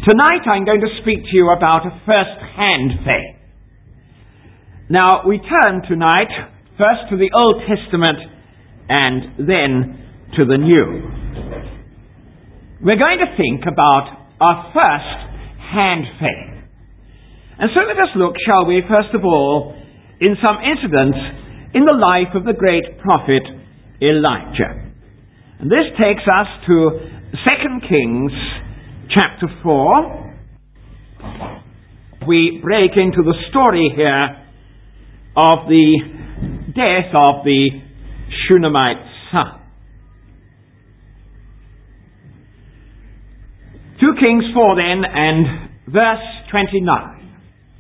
Tonight I'm going to speak to you about a first-hand faith. Now, we turn tonight first to the Old Testament and then to the New. We're going to think about our first-hand faith. And so let us look, shall we, first of all, in some incidents in the life of the great prophet Elijah. And this takes us to 2 Kings chapter 4. We break into the story here of the death of the Shunammite son. 2 Kings 4 then, and verse 29.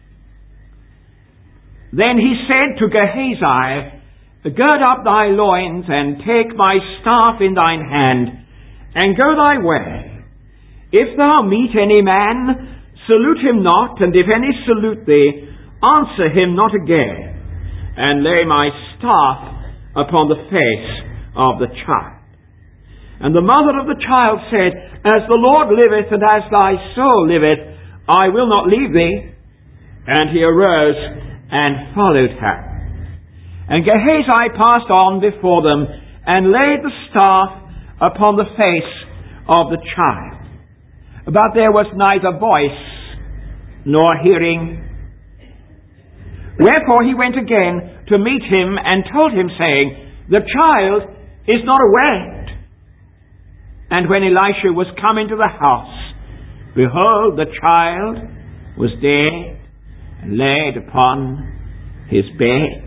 Then he said to Gehazi, Gird up thy loins, and take my staff in thine hand, and go thy way. If thou meet any man, salute him not, and if any salute thee, answer him not again, and lay my staff upon the face of the child. And the mother of the child said, As the Lord liveth, and as thy soul liveth, I will not leave thee. And he arose and followed her. And Gehazi passed on before them, and laid the staff upon the face of the child. But there was neither voice nor hearing. Wherefore he went again to meet him, and told him, saying, The child is not awaked. And when Elisha was come into the house, behold, the child was dead, and laid upon his bed.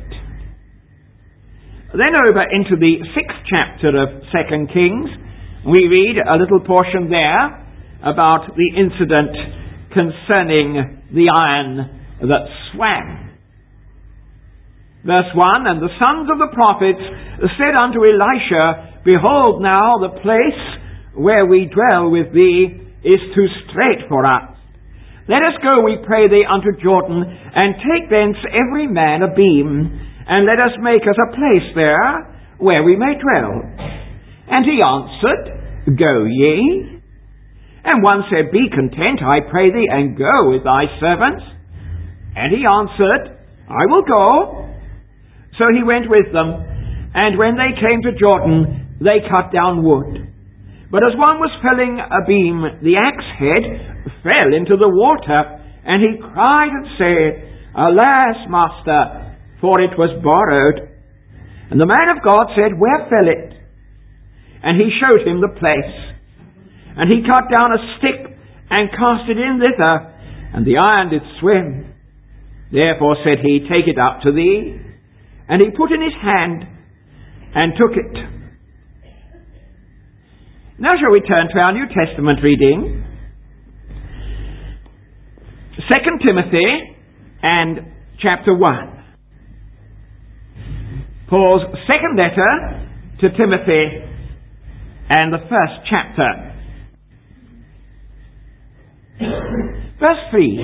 Then over into the 6th chapter of 2 Kings, we read a little portion there about the incident concerning the iron that swam. Verse 1, And the sons of the prophets said unto Elisha, Behold now, the place where we dwell with thee is too strait for us. Let us go, we pray thee, unto Jordan, and take thence every man a beam, and let us make us a place there where we may dwell. And he answered, Go ye. And one said, Be content, I pray thee, and go with thy servants. And he answered, I will go. So he went with them, and when they came to Jordan, they cut down wood. But as one was felling a beam, the axe head fell into the water, and he cried and said, Alas, master, for it was borrowed. And the man of God said, Where fell it? And he showed him the place. And he cut down a stick, and cast it in thither, and the iron did swim. Therefore said he, Take it up to thee. And he put in his hand, and took it. Now shall we turn to our New Testament reading? 2 Timothy and chapter 1. Paul's second letter to Timothy and the first chapter. Verse 3.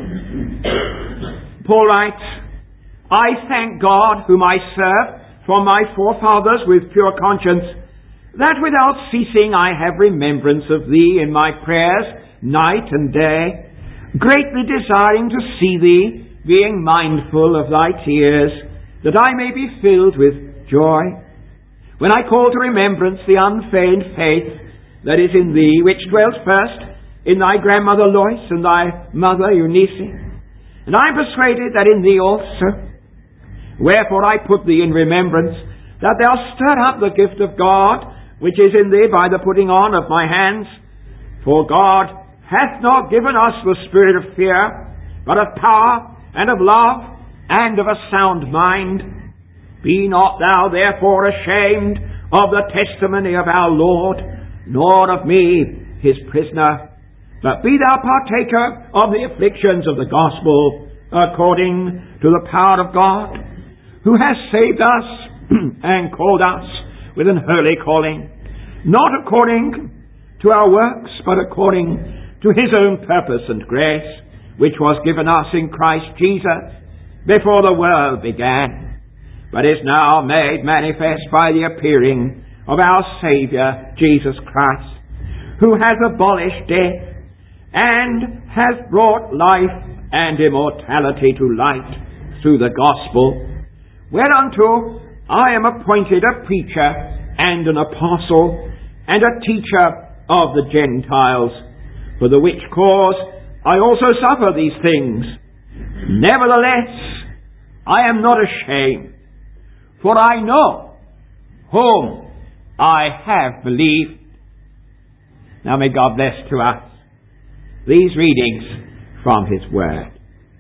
Paul writes, I thank God whom I serve from my forefathers with pure conscience, that without ceasing I have remembrance of thee in my prayers night and day, greatly desiring to see thee, being mindful of thy tears, that I may be filled with joy. When I call to remembrance the unfeigned faith that is in thee, which dwelt first in thy grandmother Lois and thy mother Eunice, and I am persuaded that in thee also. Wherefore I put thee in remembrance, that thou stir up the gift of God, which is in thee by the putting on of my hands. For God hath not given us the spirit of fear, but of power, and of love, and of a sound mind. Be not thou therefore ashamed of the testimony of our Lord, nor of me, his prisoner, but be thou partaker of the afflictions of the gospel, according to the power of God, who has saved us and called us with an holy calling, not according to our works, but according to his own purpose and grace, which was given us in Christ Jesus before the world began, but is now made manifest by the appearing of our Saviour Jesus Christ, who has abolished death, and hath brought life and immortality to light through the gospel, whereunto I am appointed a preacher and an apostle and a teacher of the Gentiles, for the which cause I also suffer these things. Nevertheless, I am not ashamed, for I know whom I have believed. Now may God bless to us these readings from His Word.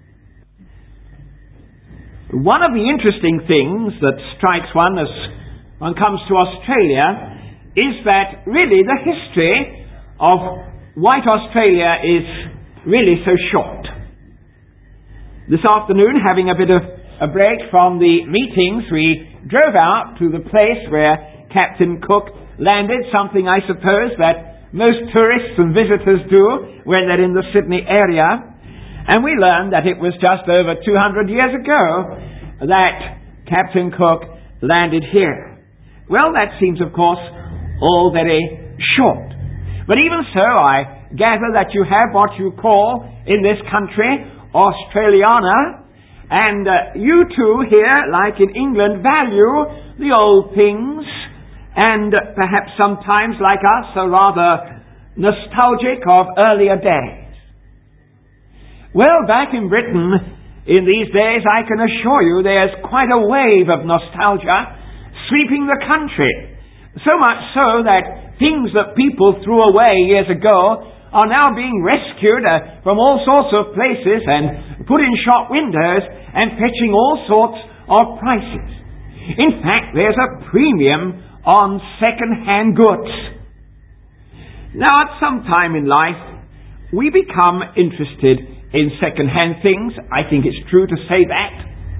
One of the interesting things that strikes one as one comes to Australia is that really the history of white Australia is really so short. This afternoon, having a bit of a break from the meetings, we drove out to the place where Captain Cook landed, something I suppose that most tourists and visitors do when they're in the Sydney area. And we learned that it was just over 200 years ago that Captain Cook landed here. Well, that seems, of course, all very short. But even so, I gather that you have what you call in this country Australiana, and you too here, like in England, value the old things, and perhaps sometimes, like us, are rather nostalgic of earlier days. Well, back in Britain, in these days, I can assure you there's quite a wave of nostalgia sweeping the country. So much so that things that people threw away years ago are now being rescued from all sorts of places and put in shop windows and fetching all sorts of prices. In fact, there's a premium on second-hand goods. Now, at some time in life, we become interested in second-hand things. I think it's true to say that.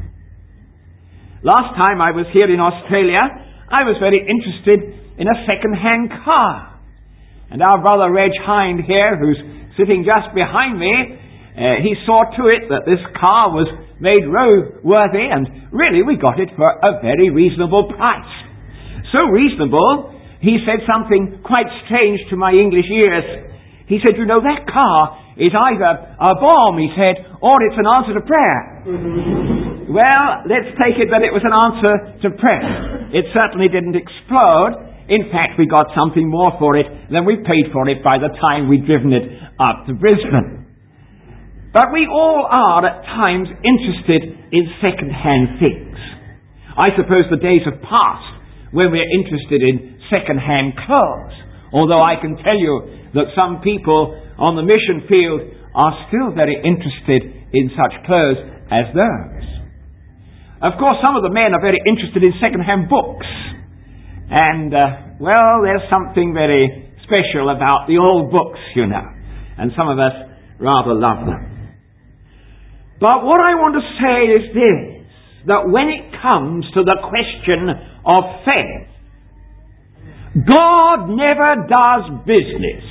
Last time I was here in Australia, I was very interested in a second-hand car. And our brother Reg Hind here, who's sitting just behind me, he saw to it that this car was made roadworthy, and really we got it for a very reasonable price. So reasonable, he said something quite strange to my English ears. He said, you know, that car is either a bomb, he said, or it's an answer to prayer. Well, let's take it that it was an answer to prayer. It certainly didn't explode. In fact, we got something more for it than we paid for it by the time we'd driven it up to Brisbane. But we all are at times interested in second-hand things. I suppose the days have passed when we're interested in second-hand clothes, although I can tell you that some people on the mission field are still very interested in such clothes as those. Of course, some of the men are very interested in second-hand books. And, well, there's something very special about the old books, you know. And some of us rather love them. But what I want to say is this, that when it comes to the question of faith, God never does business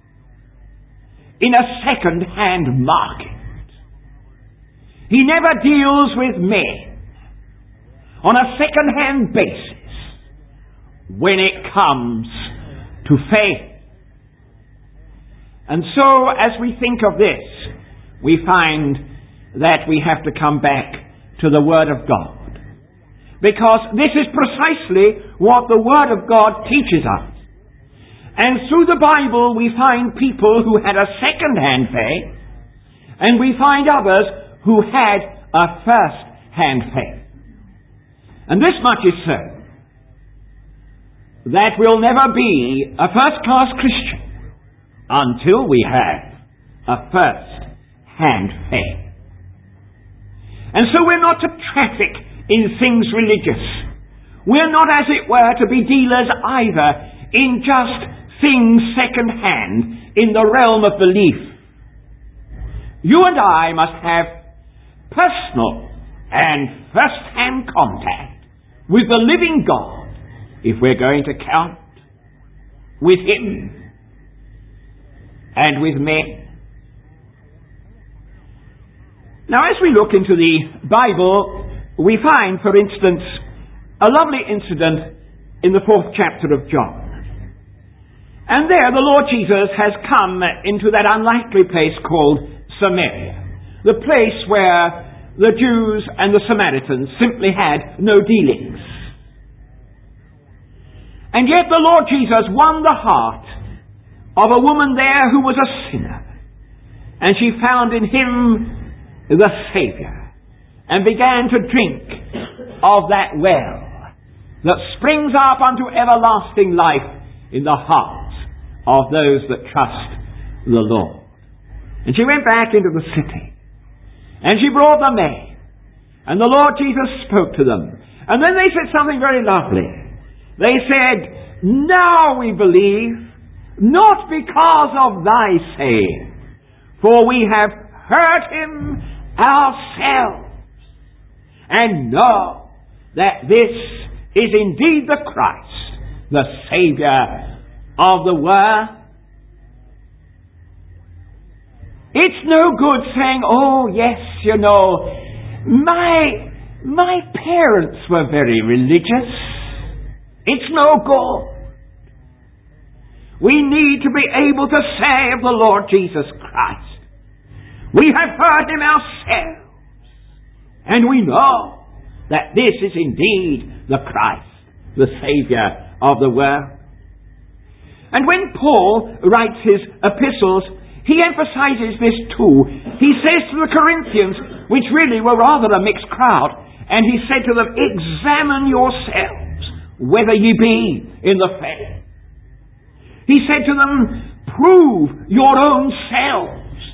in a second-hand market. He never deals with men on a second-hand basis when it comes to faith. And so, as we think of this, we find that we have to come back to the Word of God. Because this is precisely what the Word of God teaches us. And through the Bible we find people who had a second-hand faith, and we find others who had a first-hand faith. And this much is certain, that we'll never be a first-class Christian until we have a first-hand faith. And so we're not to traffic in things religious. We're not, as it were, to be dealers either in just things second-hand in the realm of belief. You and I must have personal and first-hand contact with the living God if we're going to count with Him and with men. Now, as we look into the Bible, we find, for instance, a lovely incident in the 4th chapter of John. And there the Lord Jesus has come into that unlikely place called Samaria, the place where the Jews and the Samaritans simply had no dealings. And yet the Lord Jesus won the heart of a woman there who was a sinner. And she found in him the Savior and began to drink of that well that springs up unto everlasting life in the hearts of those that trust the Lord. And she went back into the city. And she brought them in. And the Lord Jesus spoke to them. And then they said something very lovely. They said, "Now we believe, not because of thy saying, for we have heard him ourselves, and know that this is indeed the Christ, the Savior of the world." It's no good saying, "Oh yes, you know, my parents were very religious." It's no good. We need to be able to say of the Lord Jesus Christ, "We have heard him ourselves, and we know that this is indeed the Christ, the Savior of the world." And when Paul writes his epistles, he emphasizes this too. He says to the Corinthians, which really were rather a mixed crowd, and he said to them, "Examine yourselves whether ye be in the faith." He said to them, "Prove your own selves."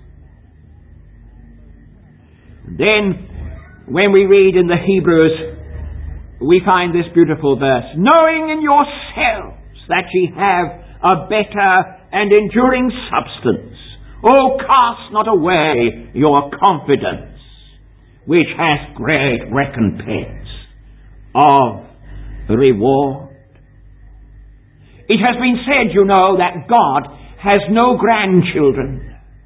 Then, when we read in the Hebrews, we find this beautiful verse, "Knowing in yourselves that ye have a better and enduring substance, O cast not away your confidence, which has great recompense of reward." It has been said, you know, that God has no grandchildren.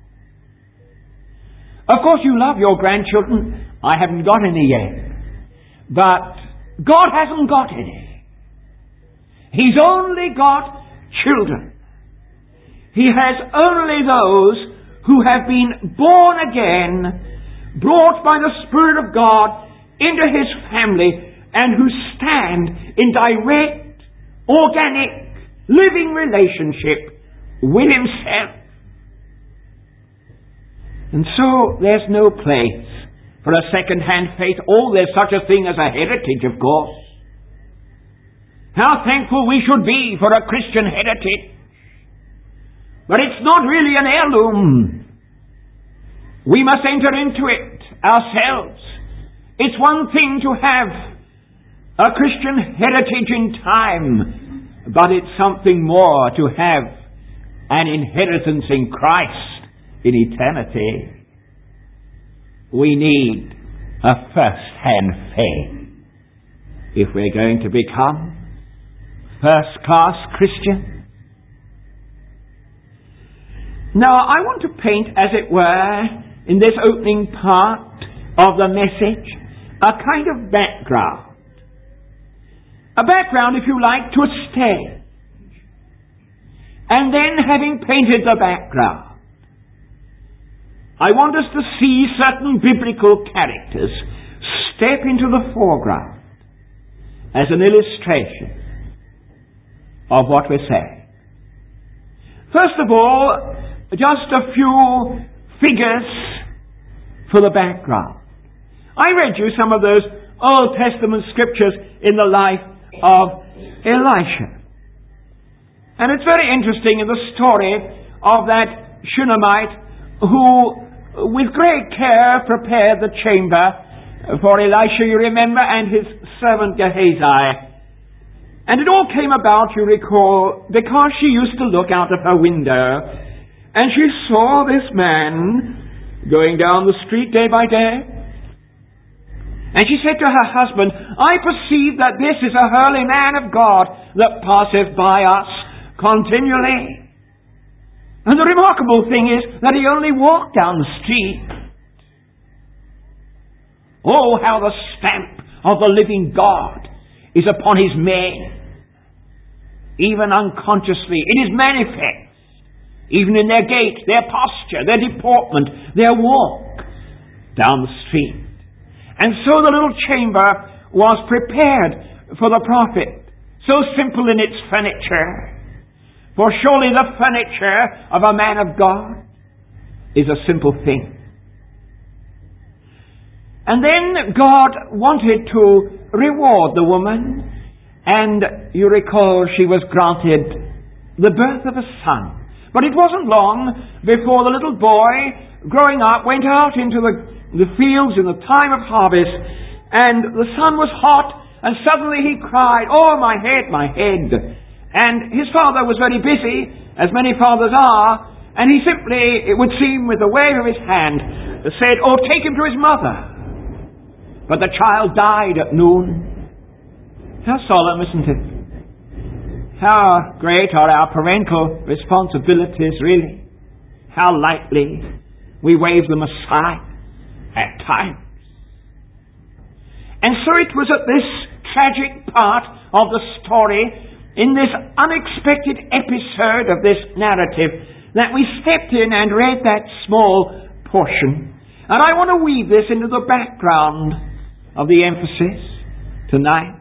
Of course you love your grandchildren. I haven't got any yet. But God hasn't got any. He's only got children. He has only those who have been born again, brought by the Spirit of God into his family, and who stand in direct, organic, living relationship with himself. And so there's no place for a second-hand faith. Oh, there's such a thing as a heritage, of course. How thankful we should be for a Christian heritage. But it's not really an heirloom. We must enter into it ourselves. It's one thing to have a Christian heritage in time, but it's something more to have an inheritance in Christ in eternity. We need a first-hand faith if we're going to become first-class Christians. Now, I want to paint, as it were, in this opening part of the message, a kind of background. A background, if you like, to a stage. And then, having painted the background, I want us to see certain biblical characters step into the foreground as an illustration of what we're saying. First of all, just a few figures for the background. I read you some of those Old Testament scriptures in the life of Elisha. And it's very interesting in the story of that Shunammite who, with great care, prepared the chamber for Elisha, you remember, and his servant Gehazi. And it all came about, you recall, because she used to look out of her window, and she saw this man going down the street day by day. And she said to her husband, "I perceive that this is a holy man of God that passeth by us continually." And the remarkable thing is that he only walked down the street. Oh, how the stamp of the living God is upon his men. even unconsciously. It is manifest, even in their gait, their posture, their deportment, their walk down the street. And so the little chamber was prepared for the prophet, so simple in its furniture. For surely the furniture of a man of God is a simple thing. And then God wanted to reward the woman, and you recall she was granted the birth of a son. But it wasn't long before the little boy, growing up, went out into the fields in the time of harvest, and the sun was hot, and suddenly he cried, "Oh, my head, my head." And his father was very busy, as many fathers are, and he simply, it would seem with a wave of his hand, said, "Oh, take him to his mother." But the child died at noon. How solemn, isn't it? How great are our parental responsibilities, really. How lightly we wave them aside at times. And so it was at this tragic part of the story, in this unexpected episode of this narrative, that we stepped in and read that small portion. And I want to weave this into the background of the emphasis tonight.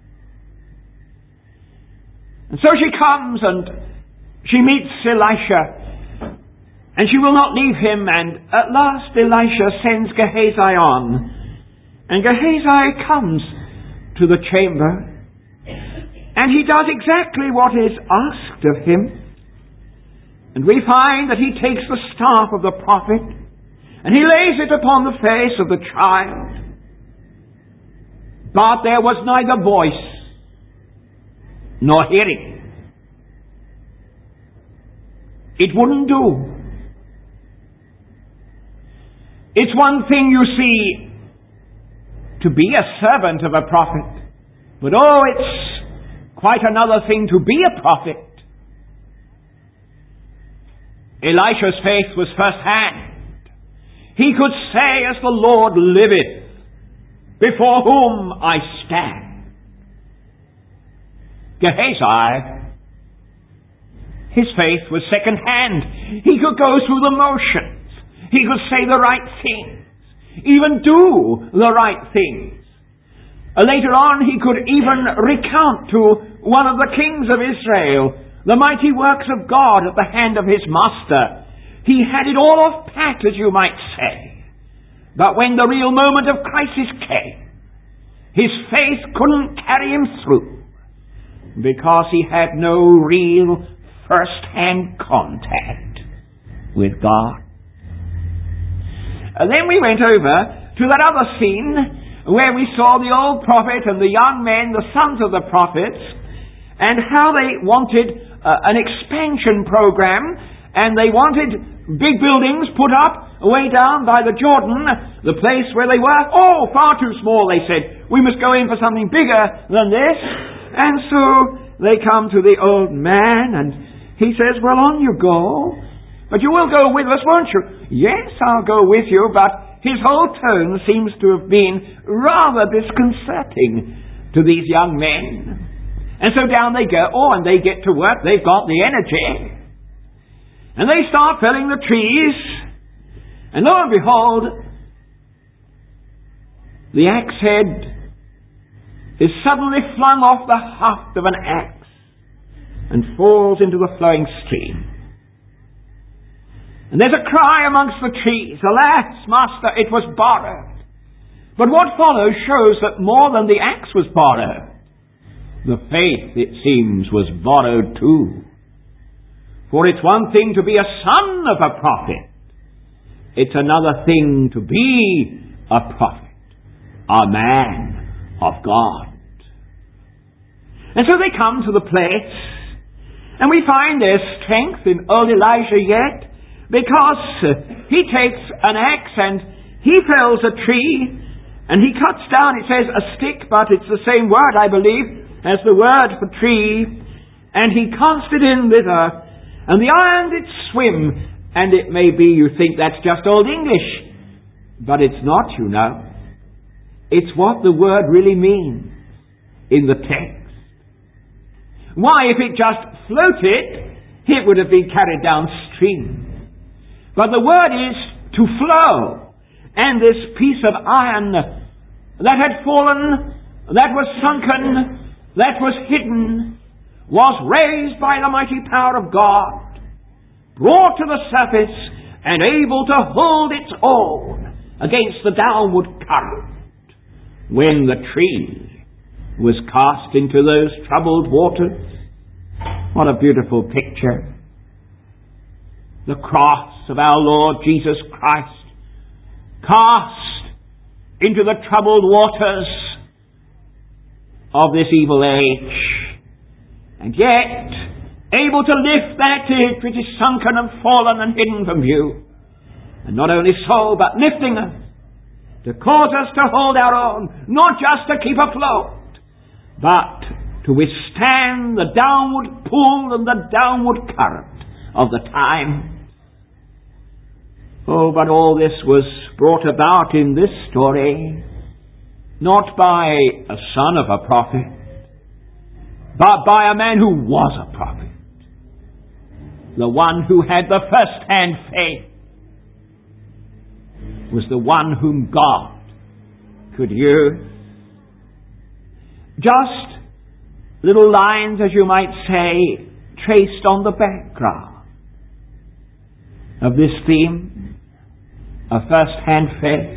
And so she comes and she meets Elisha, and she will not leave him, and at last Elisha sends Gehazi on, and Gehazi comes to the chamber, and he does exactly what is asked of him. And we find that he takes the staff of the prophet and he lays it upon the face of the child. But there was neither voice nor hearing. It wouldn't do. It's one thing, you see, to be a servant of a prophet, but it's quite another thing to be a prophet. Elisha's faith was first-hand. He could say, "As the Lord liveth, before whom I stand." Gehazi, his faith was second-hand. He could go through the motions. He could say the right things, even do the right things. Later on, he could even recount to one of the kings of Israel the mighty works of God at the hand of his master. He had it all off pat, as you might say. But when the real moment of crisis came, his faith couldn't carry him through, because he had no real first-hand contact with God. Then we went over to that other scene where we saw the old prophet and the young men, the sons of the prophets, and how they wanted an expansion program, and they wanted big buildings put up way down by the Jordan, the place where they were. "Oh, far too small," they said. "We must go in for something bigger than this." And so they come to the old man, and he says, "Well, on you go. But you will go with us, won't you?" "Yes, I'll go with you," but his whole tone seems to have been rather disconcerting to these young men. And so down they go. Oh, and they get to work. They've got the energy. And they start felling the trees. And lo and behold, the axe head is suddenly flung off the haft of an axe and falls into the flowing stream. And there's a cry amongst the trees, "Alas, master, it was borrowed." But what follows shows that more than the axe was borrowed, the faith, it seems, was borrowed too. For it's one thing to be a son of a prophet. It's another thing to be a prophet, a man of God. And so they come to the place, and we find there's strength in old Elijah yet, because he takes an axe and he fells a tree, and he cuts down, it says a stick, but it's the same word, I believe, as the word for tree, and he cast it in thither, and the iron did swim. And it may be you think that's just Old English, but it's not, you know. It's what the word really means in the text. Why, if it just floated, it would have been carried downstream. But the word is to flow. And this piece of iron that had fallen, that was sunken, that was hidden, was raised by the mighty power of God, brought to the surface, and able to hold its own against the downward current when the tree was cast into those troubled waters. What a beautiful picture. The cross of our Lord Jesus Christ cast into the troubled waters of this evil age, and yet able to lift that which is sunken and fallen and hidden from view. And not only so, but lifting us to cause us to hold our own, not just to keep afloat, but to withstand the downward pull and the downward current of the time. Oh, but all this was brought about in this story not by a son of a prophet, but by a man who was a prophet. The one who had the first-hand faith was the one whom God could use. Just little lines, as you might say, traced on the background of this theme of first-hand faith.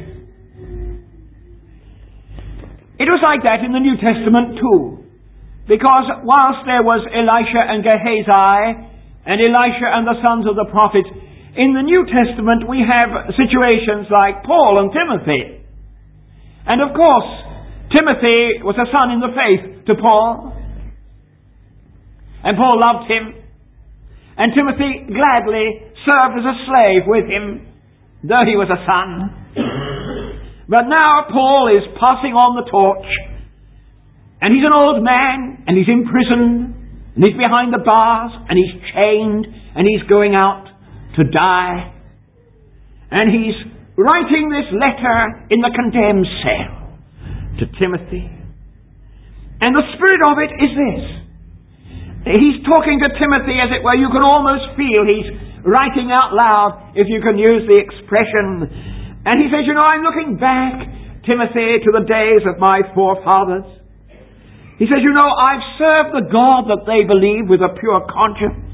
It was like that in the New Testament too, because whilst there was Elisha and Gehazi, and Elisha and the sons of the prophets, in the New Testament we have situations like Paul and Timothy. And of course, Timothy was a son in the faith to Paul, and Paul loved him, and Timothy gladly served as a slave with him, though he was a son. But now Paul is passing on the torch, and he's an old man, and he's imprisoned, and he's behind the bars, and he's chained, and he's going out to die. And he's writing this letter in the condemned cell to Timothy. And the spirit of it is this. He's talking to Timothy, as it were. You can almost feel he's writing out loud, if you can use the expression. And he says, I'm looking back, Timothy, to the days of my forefathers. He says, I've served the God that they believe with a pure conscience.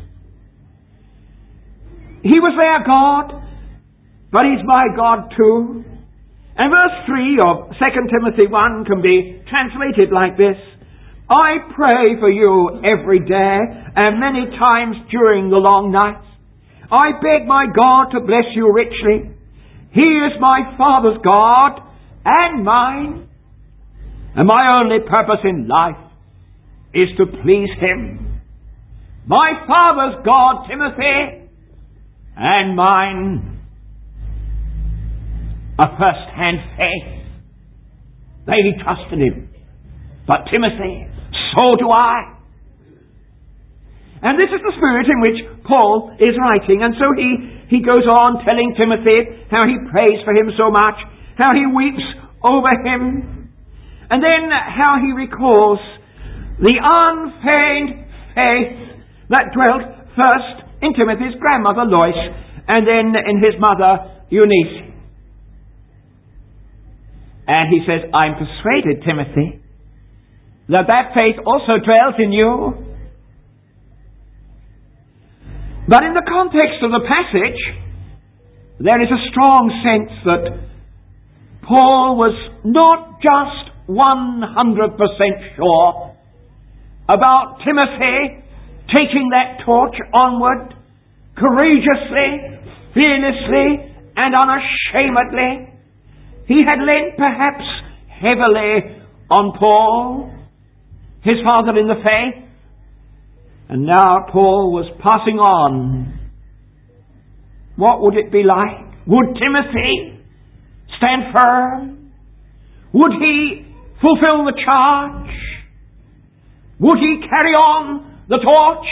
He was their God, but He's my God too. And verse 3 of 2 Timothy 1 can be translated like this. I pray for you every day and many times during the long nights. I beg my God to bless you richly. He is my Father's God and mine. And my only purpose in life is to please Him. My Father's God, Timothy, and mine. A first-hand faith. They trusted Him. But Timothy, so do I. And this is the spirit in which Paul is writing. And so he goes on telling Timothy how he prays for him so much, how he weeps over him, and then how he recalls the unfeigned faith that dwelt first in Timothy's grandmother Lois, and then in his mother Eunice. And he says, I'm persuaded, Timothy, that faith also dwells in you. But in the context of the passage, there is a strong sense that Paul was not just 100% sure about Timothy taking that torch onward courageously, fearlessly, and unashamedly. He had lent perhaps heavily on Paul, his father in the faith, and now Paul was passing on. What would it be like? Would Timothy stand firm? Would he fulfill the charge? Would he carry on the torch?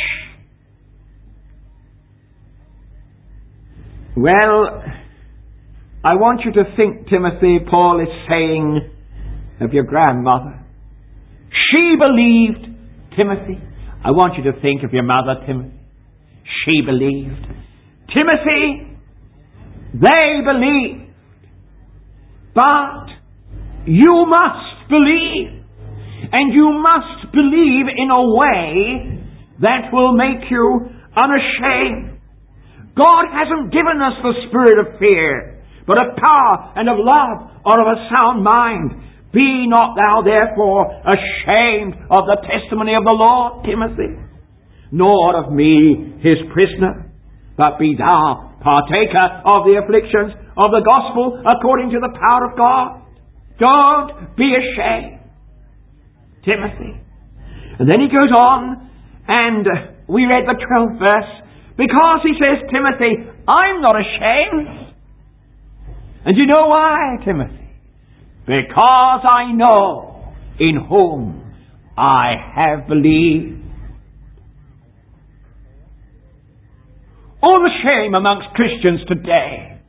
Well, I want you to think, Timothy, Paul is saying of your grandmother. She believed Timothy. I want you to think of your mother, Timothy. She believed. Timothy, they believed. But you must believe. And you must believe in a way that will make you unashamed. God hasn't given us the spirit of fear, but of power and of love or of a sound mind. Be not thou therefore ashamed of the testimony of the Lord, Timothy, nor of me his prisoner, but be thou partaker of the afflictions of the gospel according to the power of God. Don't be ashamed, Timothy. And then he goes on, and we read the 12th verse, because he says, Timothy, I'm not ashamed. And you know why, Timothy? Because I know in whom I have believed. Oh, the shame amongst Christians today.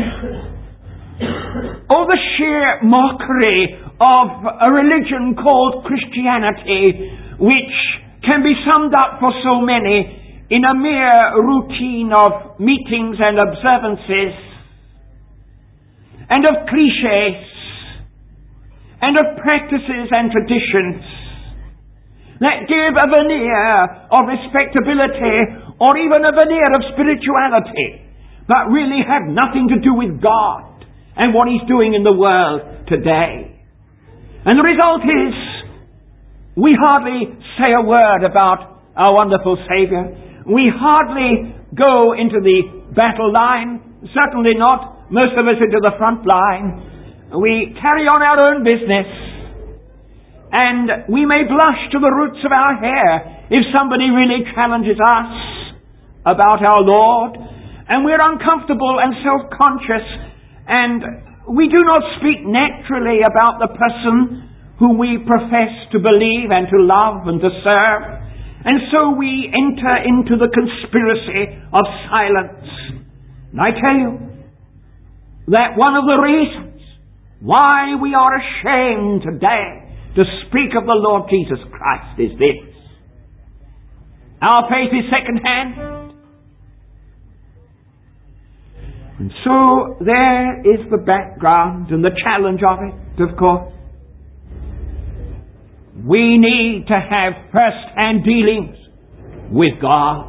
Oh, the sheer mockery of a religion called Christianity, which can be summed up for so many in a mere routine of meetings and observances, and of cliches, and of practices and traditions that give a veneer of respectability or even a veneer of spirituality, but really have nothing to do with God and what He's doing in the world today. And the result is, we hardly say a word about our wonderful Saviour. We hardly go into the battle line, certainly not most of us into the front line. We carry on our own business, and we may blush to the roots of our hair if somebody really challenges us about our Lord, and we're uncomfortable and self-conscious, and we do not speak naturally about the person whom we profess to believe and to love and to serve, and so we enter into the conspiracy of silence. And I tell you that one of the reasons why we are ashamed today to speak of the Lord Jesus Christ is this: our faith is second-hand. And so there is the background and the challenge of it, of course. We need to have first-hand dealings with God.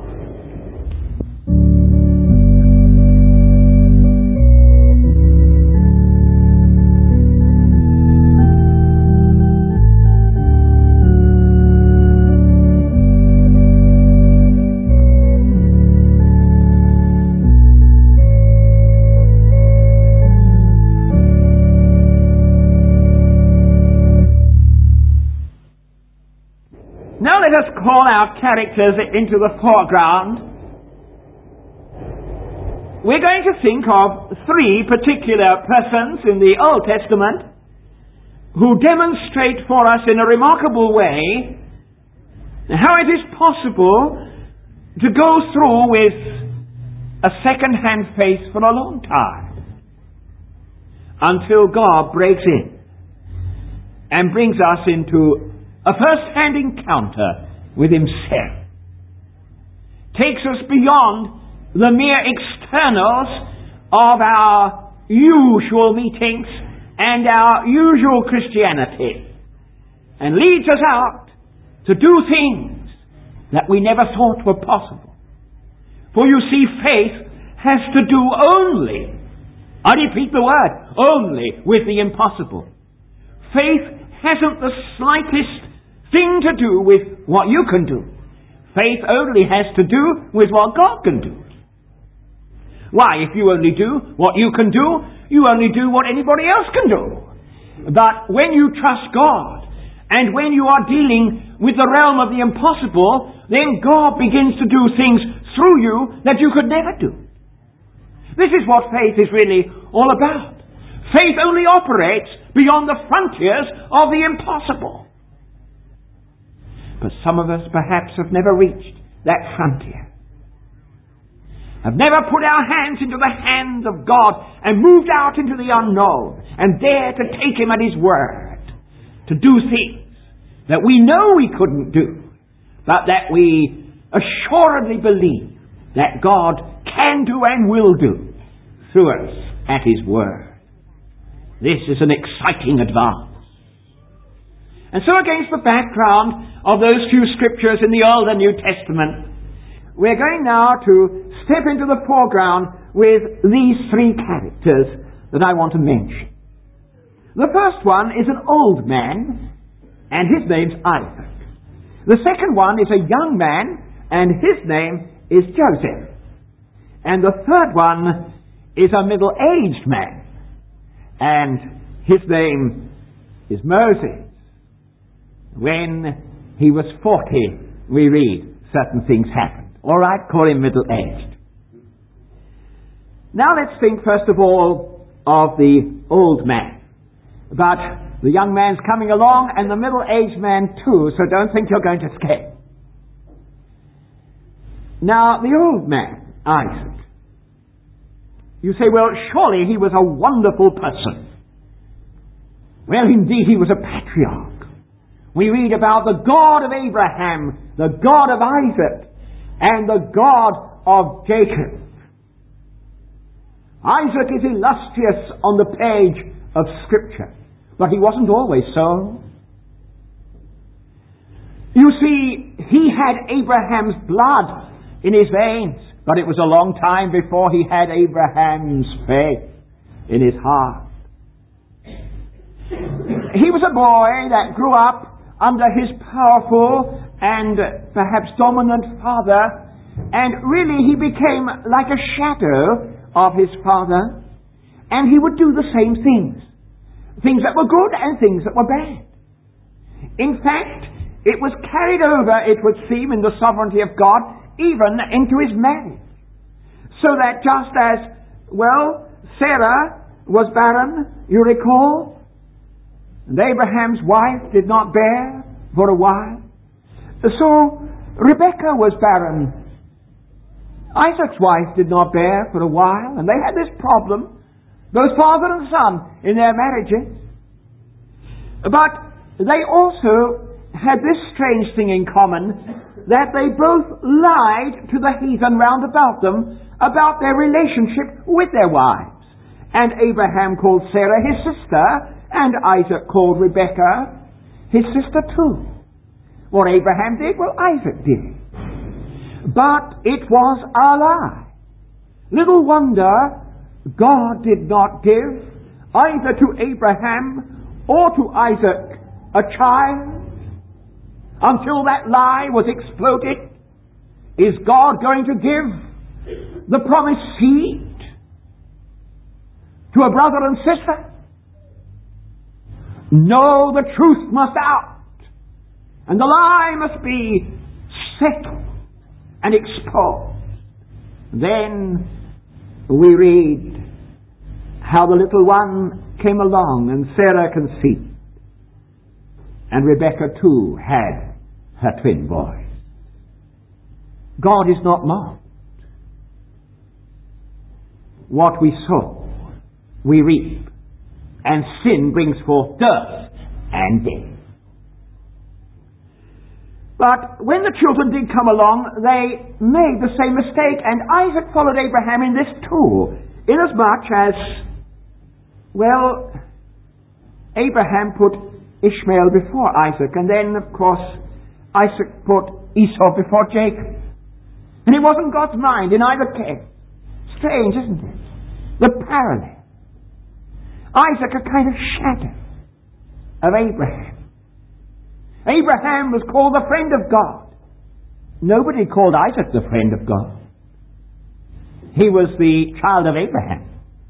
Now let us call our characters into the foreground. We're going to think of three particular persons in the Old Testament who demonstrate for us in a remarkable way how it is possible to go through with a second-hand faith for a long time until God breaks in and brings us into a first-hand encounter with Himself. Takes us beyond the mere externals of our usual meetings and our usual Christianity, and leads us out to do things that we never thought were possible. For you see, faith has to do only, I repeat the word, only with the impossible. Faith hasn't the slightest thing to do with what you can do. Faith only has to do with what God can do. Why, if you only do what you can do, you only do what anybody else can do. But when you trust God, and when you are dealing with the realm of the impossible, then God begins to do things through you that you could never do. This is what faith is really all about. Faith only operates beyond the frontiers of the impossible. But some of us perhaps have never reached that frontier. Have never put our hands into the hands of God and moved out into the unknown and dare to take Him at His word, to do things that we know we couldn't do, but that we assuredly believe that God can do and will do through us at His Word. This is an exciting advance. And so against the background of those few scriptures in the Old and New Testament, we're going now to step into the foreground with these three characters that I want to mention. The first one is an old man, and his name's Isaac. The second one is a young man, and his name is Joseph. And the third one is a middle-aged man, and his name is Moses. When he was 40, we read, certain things happened. All right, call him middle-aged. Now let's think first of all of the old man. But the young man's coming along and the middle-aged man too, so don't think you're going to escape. Now, the old man, Isaac. You say, well, surely he was a wonderful person. Well, indeed, he was a patriarch. We read about the God of Abraham, the God of Isaac, and the God of Jacob. Isaac is illustrious on the page of Scripture, but he wasn't always so. You see, he had Abraham's blood in his veins, but it was a long time before he had Abraham's faith in his heart. He was a boy that grew up under his powerful and perhaps dominant father, and really he became like a shadow of his father, and he would do the same things that were good and things that were bad. In fact, it was carried over, it would seem, in the sovereignty of God, even into his marriage. So that just as, well, Sarah was barren, you recall, and Abraham's wife did not bear for a while, so Rebekah was barren. Isaac's wife did not bear for a while, and they had this problem, both father and son, in their marriages. But they also had this strange thing in common, that they both lied to the heathen round about them about their relationship with their wives. And Abraham called Sarah his sister, and Isaac called Rebekah his sister too. What Abraham did, well, Isaac did. But it was a lie. Little wonder God did not give either to Abraham or to Isaac a child until that lie was exploded. Is God going to give the promised seed to a brother and sister? No, the truth must out, and the lie must be settled and exposed. Then we read how the little one came along, and Sarah conceived, and Rebekah too had her twin boys. God is not mocked. What we sow, we reap, and sin brings forth death and death. But when the children did come along, they made the same mistake, and Isaac followed Abraham in this too, inasmuch as, well, Abraham put Ishmael before Isaac, and then, of course, Isaac put Esau before Jacob. And it wasn't God's mind in either case. Strange, isn't it? The parallel. Isaac, a kind of shadow of Abraham. Abraham was called the friend of God. Nobody called Isaac the friend of God. He was the child of Abraham.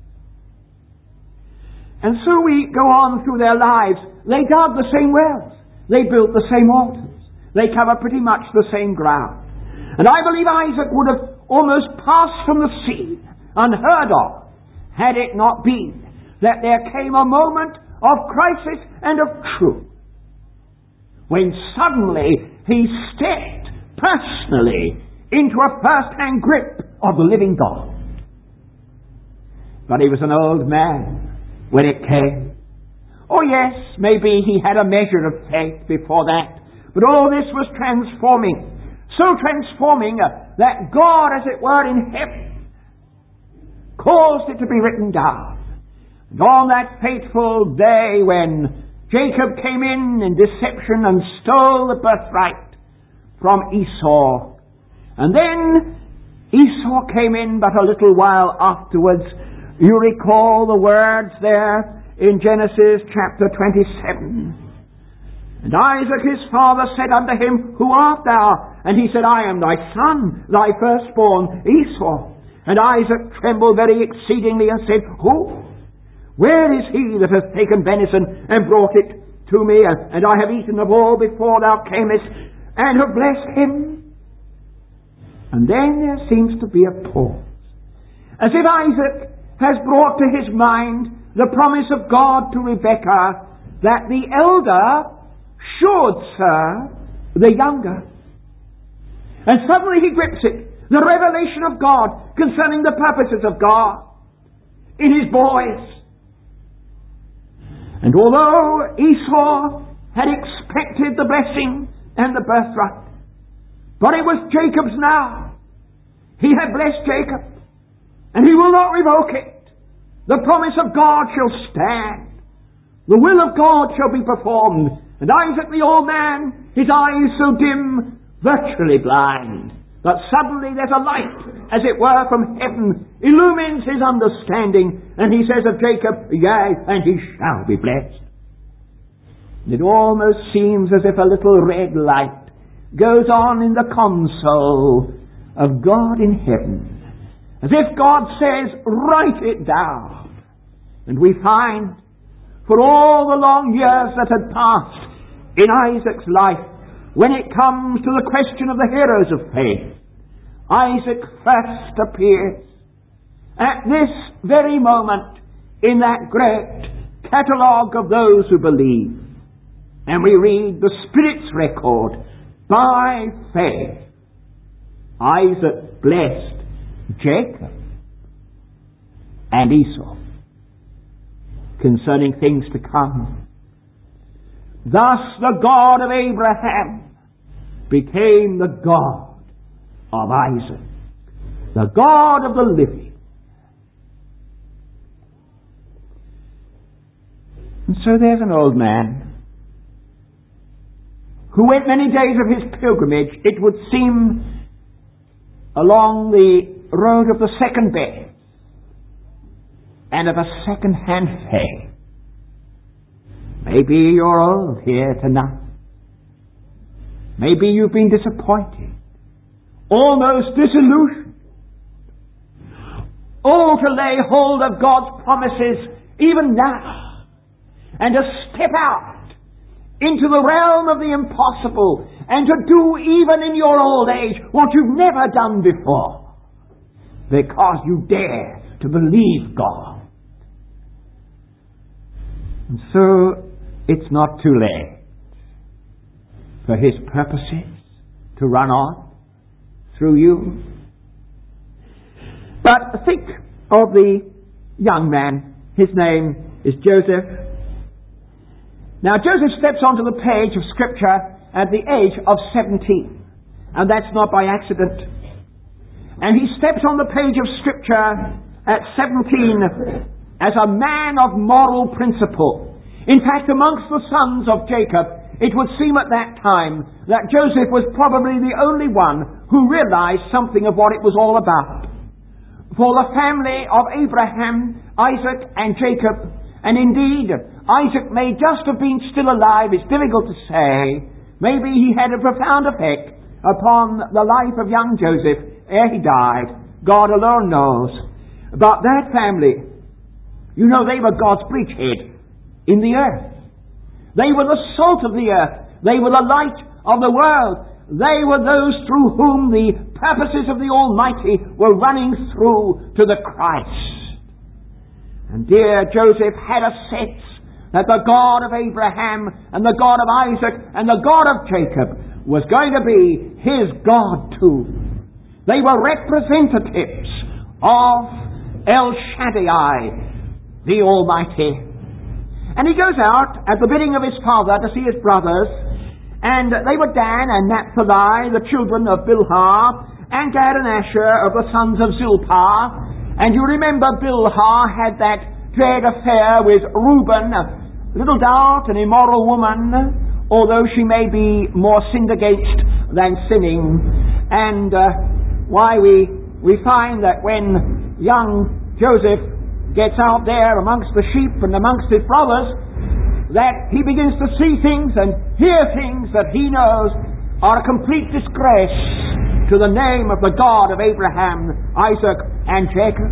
And so we go on through their lives. They dug the same wells. They built the same altars. They covered pretty much the same ground. And I believe Isaac would have almost passed from the scene, unheard of, had it not been that there came a moment of crisis and of truth, when suddenly he stepped personally into a first-hand grip of the living God. But he was an old man when it came. Oh yes, maybe he had a measure of faith before that, But all this was transforming. So transforming that God, as it were, in heaven, caused it to be written down. And on that fateful day when Jacob came in deception and stole the birthright from Esau, and then Esau came in but a little while afterwards. You recall the words there in Genesis chapter 27. And Isaac his father said unto him, Who art thou? And he said, I am thy son, thy firstborn, Esau. And Isaac trembled very exceedingly and said, Who? Where is he that hath taken venison and brought it to me? And I have eaten of all before thou camest, and have blessed him. And then there seems to be a pause, as if Isaac has brought to his mind the promise of God to Rebekah that the elder should serve the younger. And suddenly he grips it, the revelation of God concerning the purposes of God in his boys. And although Esau had expected the blessing and the birthright, but it was Jacob's now. He had blessed Jacob, and he will not revoke it. The promise of God shall stand. The will of God shall be performed. And Isaac the old man, his eyes so dim, virtually blind, that suddenly there's a light, as it were, from heaven, illumines his understanding, and he says of Jacob, Yea, and he shall be blessed. It almost seems as if a little red light goes on in the console of God in heaven, as if God says, write it down. And we find, for all the long years that had passed in Isaac's life, when it comes to the question of the heroes of faith, Isaac first appears at this very moment in that great catalogue of those who believe. And we read the Spirit's record, by faith Isaac blessed Jacob and Esau concerning things to come. Thus the God of Abraham became the God of Isaac, the God of the living. And so there's an old man who went many days of his pilgrimage, it would seem, along the road of the second best and of a second-hand faith. Maybe you're old here tonight. Maybe you've been disappointed, almost disillusioned. Oh, to lay hold of God's promises even now, and to step out into the realm of the impossible, and to do even in your old age what you've never done before, because you dare to believe God. And so it's not too late for His purposes to run on through you. But think of the young man. His name is Joseph. Now, Joseph steps onto the page of Scripture at the age of 17. And that's not by accident. And he steps on the page of Scripture at 17 as a man of moral principle. In fact, amongst the sons of Jacob, it would seem at that time that Joseph was probably the only one who realized something of what it was all about. For the family of Abraham, Isaac, and Jacob, and indeed, Isaac may just have been still alive, it's difficult to say. Maybe he had a profound effect upon the life of young Joseph ere he died. God alone knows. But that family, you know, they were God's bridgehead in the earth. They were the salt of the earth. They were the light of the world. They were those through whom the purposes of the Almighty were running through to the Christ. And dear Joseph had a sense that the God of Abraham and the God of Isaac and the God of Jacob was going to be his God too. They were representatives of El Shaddai, the Almighty. And he goes out at the bidding of his father to see his brothers, And they were Dan and Naphtali, the children of Bilhah, and Gad and Asher of the sons of Zilpah. And you remember Bilhah had that dread affair with Reuben, little doubt, an immoral woman, although she may be more sinned against than sinning. And why we find that when young Joseph gets out there amongst the sheep and amongst his brothers, that he begins to see things and hear things that he knows are a complete disgrace to the name of the God of Abraham, Isaac, and Jacob.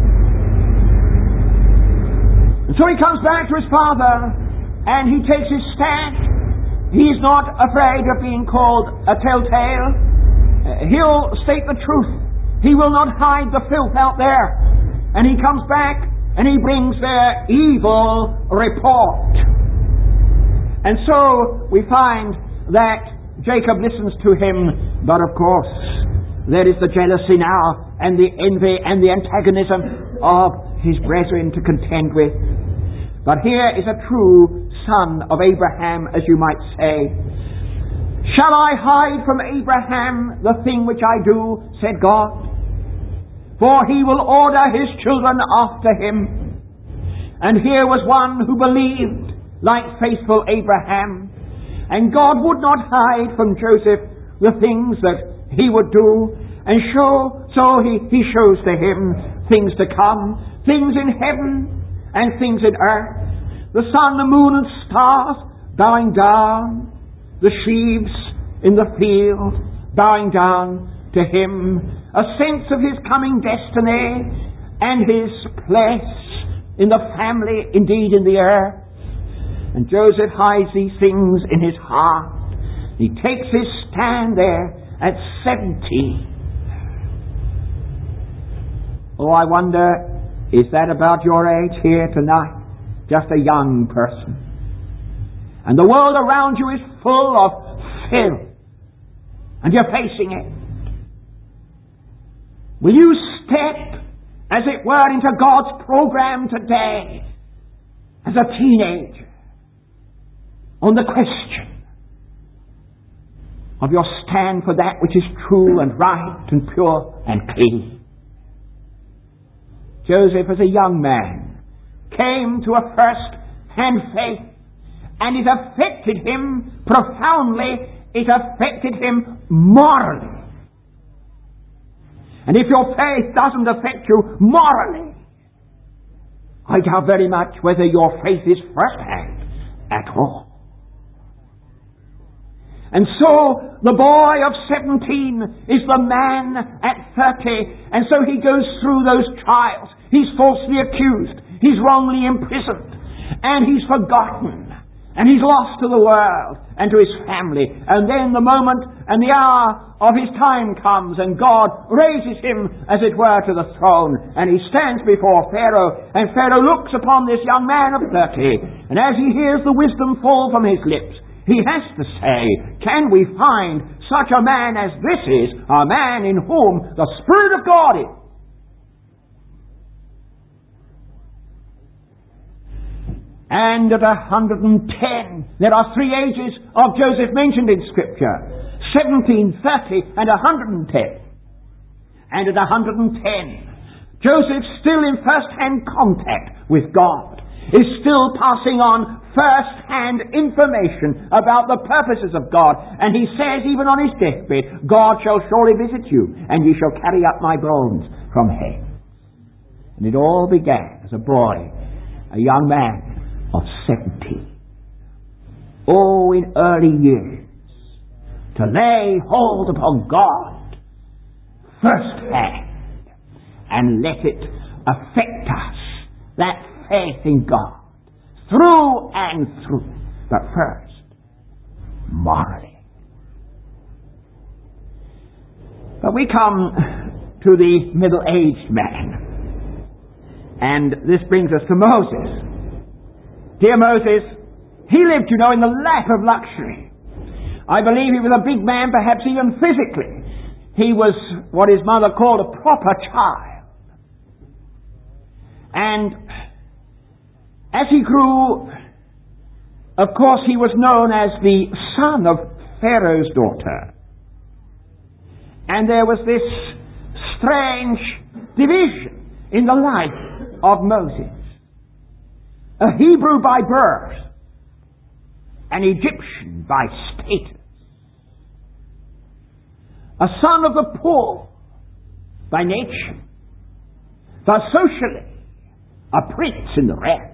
And so he comes back to his father and he takes his stand. He's not afraid of being called a telltale. He'll state the truth. He will not hide the filth out there. And he comes back and he brings their evil report. And so we find that Jacob listens to him, but of course there is the jealousy now and the envy and the antagonism of his brethren to contend with. But here is a true son of Abraham, as you might say. Shall I hide from Abraham the thing which I do, said God? For he will order his children after him. And here was one who believed like faithful Abraham. And God would not hide from Joseph the things that he would do. And so he shows to him things to come, things in heaven and things in earth. The sun, the moon and stars bowing down, the sheaves in the field bowing down to him. A sense of his coming destiny and his place in the family, indeed in the earth. And Joseph hides these things in his heart. He takes his stand there at 70. Oh, I wonder, is that about your age here tonight? Just a young person. And the world around you is full of filth. And you're facing it. Will you step, as it were, into God's program today as a teenager on the question of your stand for that which is true and right and pure and clean? Joseph, as a young man, came to a first-hand faith, and it affected him profoundly. It affected him morally. And if your faith doesn't affect you morally, I doubt very much whether your faith is first-hand at all. And so the boy of 17 is the man at 30, and so he goes through those trials. He's falsely accused, he's wrongly imprisoned, and he's forgotten, and he's lost to the world and to his family. And then the moment and the hour of his time comes, and God raises him, as it were, to the throne, and he stands before Pharaoh, and Pharaoh looks upon this young man of 30, and as he hears the wisdom fall from his lips, he has to say, can we find such a man as this is, a man in whom the Spirit of God is? And at 110, there are three ages of Joseph mentioned in Scripture: 17, 30, and 110. And at 110, Joseph, still in first-hand contact with God, is still passing on first-hand information about the purposes of God. And he says, even on his deathbed, God shall surely visit you, and ye shall carry up my bones from hence. And it all began as a boy, a young man of 70. Oh, in early years, to lay hold upon God first-hand and let it affect us, that faith in God, through and through, but first, morally. But we come to the middle-aged man, and this brings us to Moses. Dear Moses, he lived, in the lap of luxury. I believe he was a big man, perhaps even physically. He was what his mother called a proper child. And as he grew, of course, he was known as the son of Pharaoh's daughter. And there was this strange division in the life of Moses. A Hebrew by birth, an Egyptian by status, a son of the poor by nature, but socially a prince in the realm.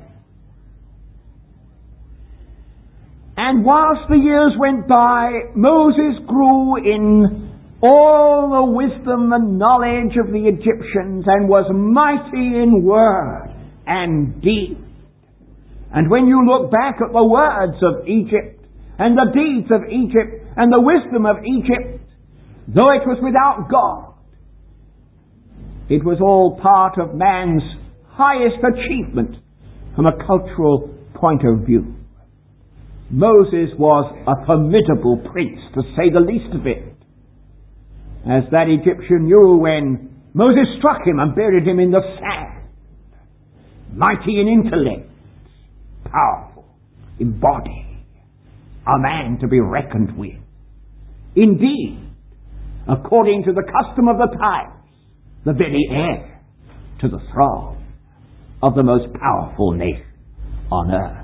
And whilst the years went by, Moses grew in all the wisdom and knowledge of the Egyptians and was mighty in word and deed. And when you look back at the words of Egypt and the deeds of Egypt and the wisdom of Egypt, though it was without God, it was all part of man's highest achievement from a cultural point of view. Moses was a formidable prince, to say the least of it, as that Egyptian knew when Moses struck him and buried him in the sand. Mighty in intellect, powerful in body, a man to be reckoned with. Indeed, according to the custom of the times, the very heir to the throne of the most powerful nation on earth.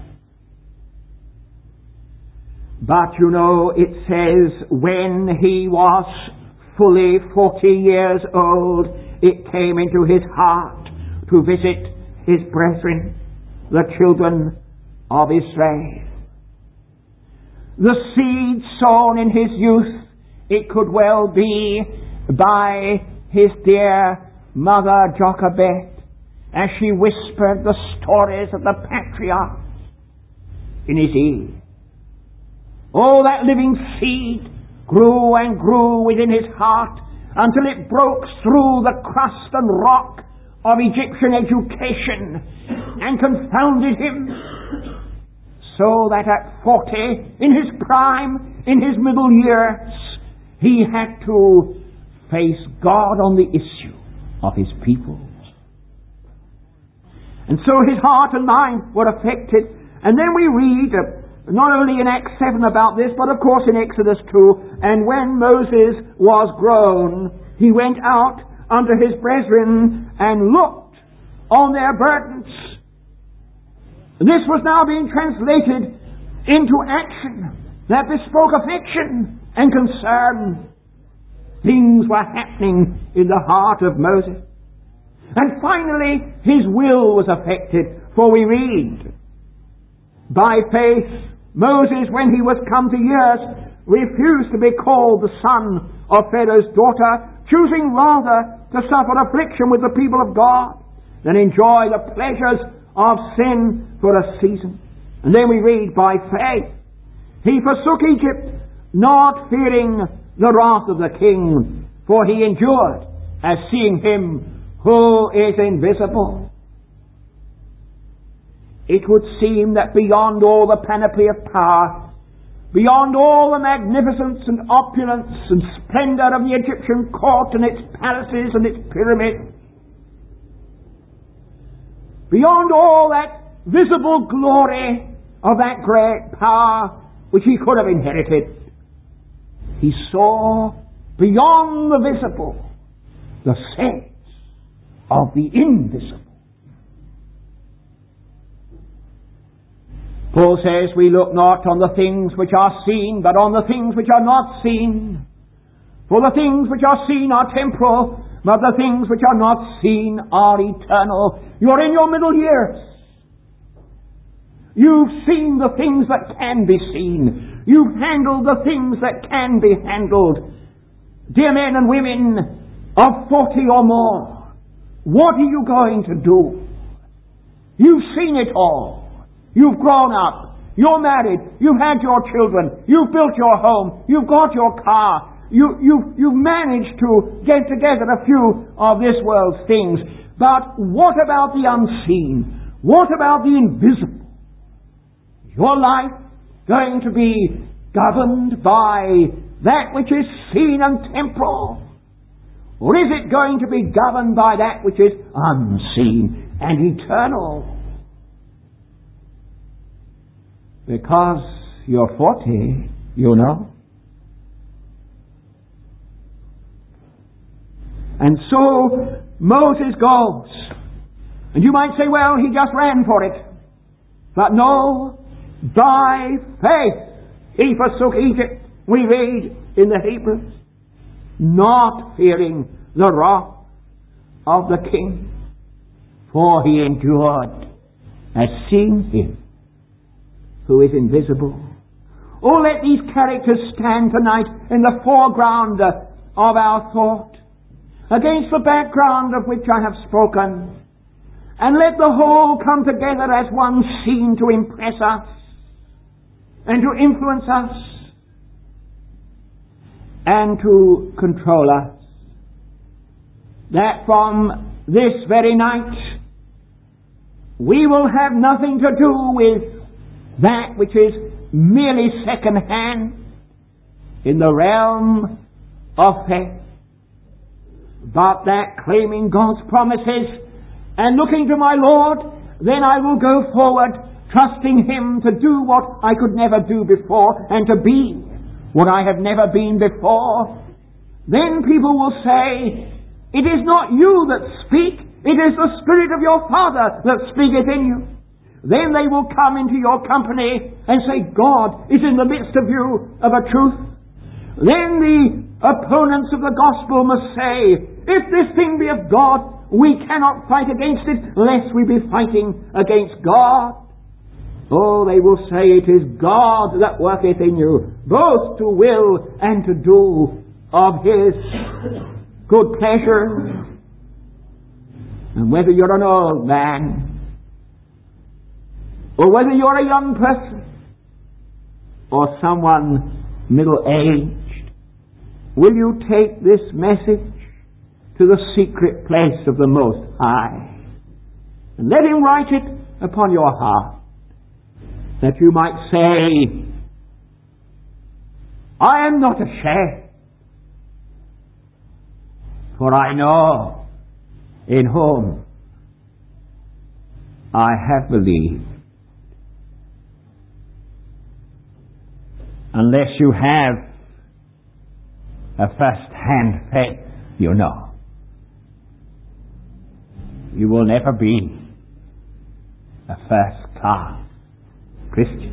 But you know, it says, when he was fully 40 years old, it came into his heart to visit his brethren, the children of Israel. The seed sown in his youth, it could well be by his dear mother Jochebed, as she whispered the stories of the patriarchs in his ear. Oh, that living seed grew and grew within his heart until it broke through the crust and rock of Egyptian education and confounded him, so that at 40, in his prime, in his middle years, he had to face God on the issue of his people. And so his heart and mind were affected. And then we read, not only in Acts 7 about this, but of course in Exodus 2, and when Moses was grown, he went out unto his brethren and looked on their burdens. This was now being translated into action that bespoke affection and concern. Things were happening in the heart of Moses. And finally, his will was affected, for we read, by faith, Moses, when he was come to years, refused to be called the son of Pharaoh's daughter, choosing rather to suffer affliction with the people of God than enjoy the pleasures of sin for a season. And then we read, by faith, he forsook Egypt, not fearing the wrath of the king, for he endured as seeing him who is invisible. It would seem that beyond all the panoply of power, beyond all the magnificence and opulence and splendor of the Egyptian court and its palaces and its pyramids, beyond all that visible glory of that great power which he could have inherited, he saw beyond the visible the sense of the invisible. Paul says, we look not on the things which are seen, but on the things which are not seen. For the things which are seen are temporal, but the things which are not seen are eternal. You're in your middle years. You've seen the things that can be seen. You've handled the things that can be handled. Dear men and women of 40 or more, what are you going to do? You've seen it all. You've grown up. You're married. You've had your children. You've built your home. You've got your car. You've managed to get together a few of this world's things. But what about the unseen? What about the invisible? Is your life going to be governed by that which is seen and temporal? Or is it going to be governed by that which is unseen and eternal? Because you're 40, you know, And so Moses goes. And you might say, well, he just ran for it. But no, by faith he forsook Egypt, we read in the Hebrews, not fearing the wrath of the king, for he endured as seeing him who is invisible. Oh, let these characters stand tonight in the foreground of our thought, against the background of which I have spoken, and let the whole come together as one scene to impress us and to influence us and to control us. That from this very night we will have nothing to do with that which is merely second hand in the realm of faith, but that claiming God's promises and looking to my Lord, then I will go forward trusting Him to do what I could never do before and to be what I have never been before. Then people will say, it is not you that speak, it is the Spirit of your Father that speaketh in you. Then they will come into your company and say, God is in the midst of you of a truth. Then the opponents of the gospel must say, if this thing be of God, we cannot fight against it, lest we be fighting against God. Oh, they will say, it is God that worketh in you, both to will and to do of His good pleasure. And whether you're an old man, or whether you're a young person, or someone middle-aged, will you take this message to the secret place of the Most High, and let Him write it upon your heart, that you might say, I am not ashamed, for I know in whom I have believed. Unless you have a first-hand faith, you know, you will never be a first-class Christian.